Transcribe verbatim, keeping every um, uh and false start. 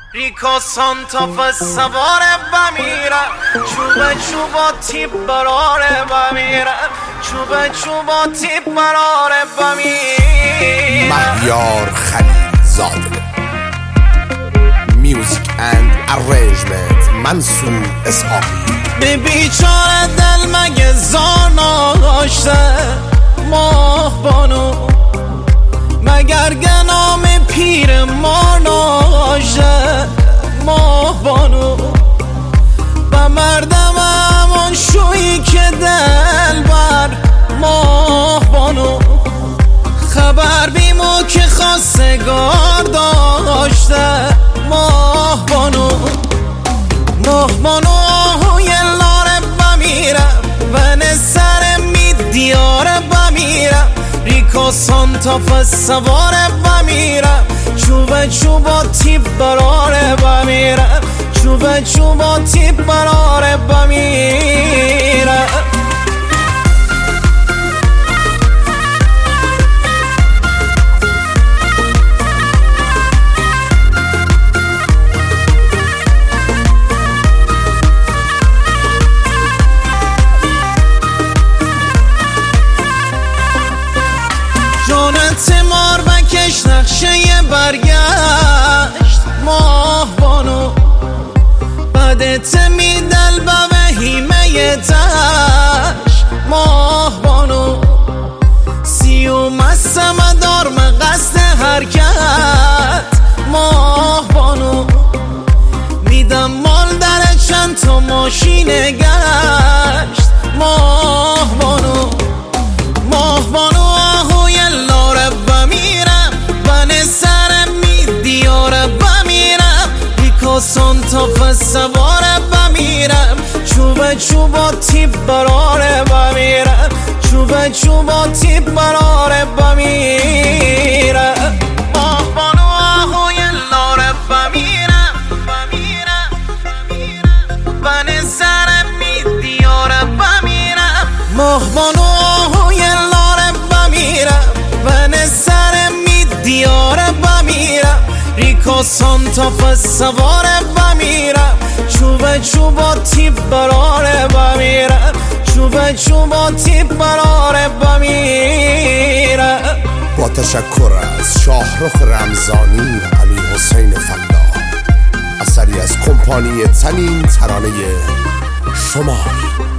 ریکا سانتا سوار بمیرم، چوب چوبا تیپ براره بمیرم، چوب چوبا تیپ براره بمیرم. مهیار خلیلزاده، میوزیک اند ارنجمنت منصور اسحاقی. به بیچاره دل مگه زار ناشته ماه بانو، مگر گنام پیر ما ناشته ماه بانو. و مردم همون شویی که دل بر ماه بانو، خبر بیمو که خواستگار داشته ماه بانو. ماه بانو آهوی لاره بمیرم و نسر می دیاره بمیرم، ریکا سانتا سوار بمیرم، چوب چوبا تیپ براره بمیرم، چوب چوبا تیپ براره بمیرم. جانت مار بکش نقشه برگشت ماه بانو، بدت میدل به وحیمه دشت ماه بانو. سیوم مستم دارم قصد حرکت ماه بانو، میدم مال در چند تا ماشین گشت ماه بانو. ماه بانو آهوی لاره بمیرم و نسر می دیاره بمیرم، ریکا سانتا سوار بمیرم، چوب چوبا تیپ براره بمیرم، چوب چوبا تیپ براره بمیرم. ماه بانو آهوی لاره بمیرم بمیرم بمیرم و نسر می دیاره بمیرم. ماه بانو آهوی لاره بمیرم و نسر می دیاره بمیرم، ریکا سانتا سوار بمیرم، چوب چوبا تیپ براره بمیرم، چوب چوبا تیپ براره بمیرم. با تشکر از شاهرخ رمضانی، علی حسین فلاح، اثری از کمپانی تنین ترانه شمالی.